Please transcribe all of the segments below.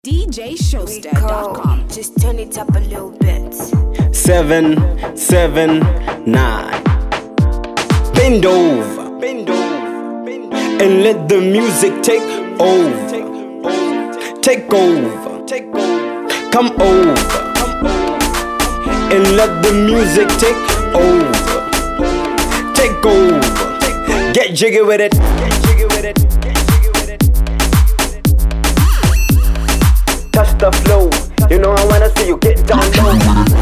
DJShowster.com. Just turn it up a little bit. 779. Bend over and let the music take over. Take over. Come over and let the music take over. Take over. Get jiggy with it. Touch the flow. You know I wanna see you get down low.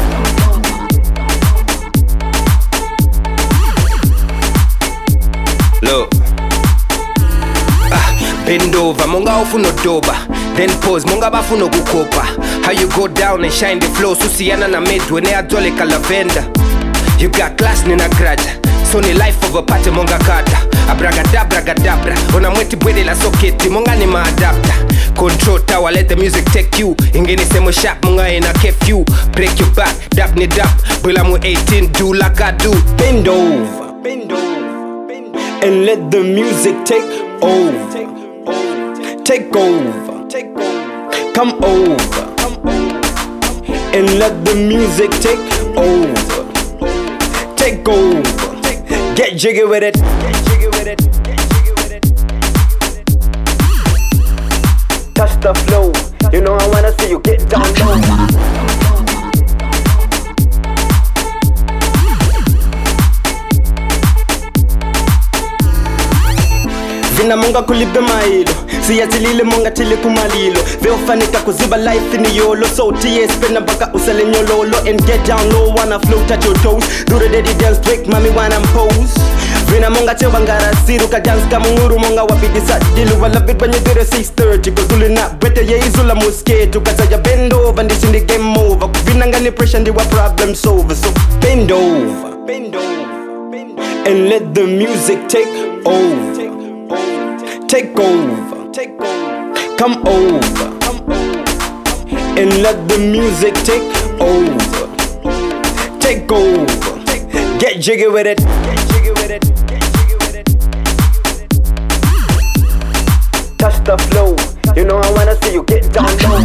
Look, bend over, monga ufuna doba. Then pause, monga bafuna kukopa. How you go down and shine the flow, susiana na medwe ne adole kalavenda. You got class nina graja, so ni life of a party monga kata. Abragadabra, ona mweti bwede la soketi, monga ni maadapta. Control tower, let the music take you. Ingeni semo sharp, monga ina curfew. Break your back, dap ni dap. Bila mu 18, do like I do. Bend over and let the music take over. Take over. Come over and let the music take over. Take over. Get jiggy with it. Touch the flow. You know I wanna see you get down low. Vina monga kulibe mailo. Siyatilile monga tili kumalilo. Veofanika kuziba life in yolo. So TS spena baka usale nyololo. And get down low, wanna float at your toes. Do the daddy dance trick, mami wanna pose. Vina monga chewa ngara siru ka dance kamunguru monga wapidi sa dilu. I love it when you do the 6:30. Cause duli na better ye izula musketu. Kasa ya bend over, this in the game over. Vina ngani pressure ndi wa problem solver. So bend over and let the music take over. Take over. Come over and let the music take over. Take over. Get jiggy with it. Touch the flow. You know I wanna see you get down low.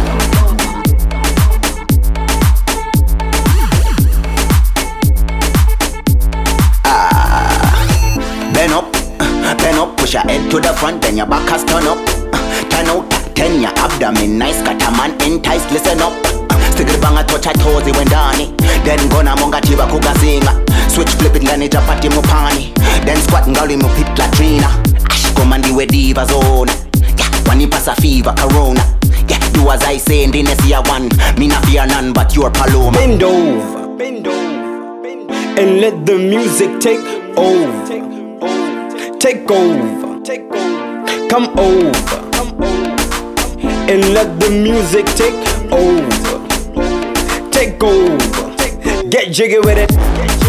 Bend up, push your head to the front, then your back has turn up. Turn out that 10, your abdomen nice, got a man enticed, listen up. Stick the bang a touch a toes, when dani. Then gonna monga tiba kuga zinga. Switch flip it, ngani chapati mupani. Then squat ngali mu pit latrina. Ash komandi we diva zone. Yeah, when you pass a fever, corona. Yeah, do as I say, and then see a one. Me not fear none, but you're paloma. Bend over and let the music take over. Take over. Come over and let the music take over. Take over. Get jiggy with it.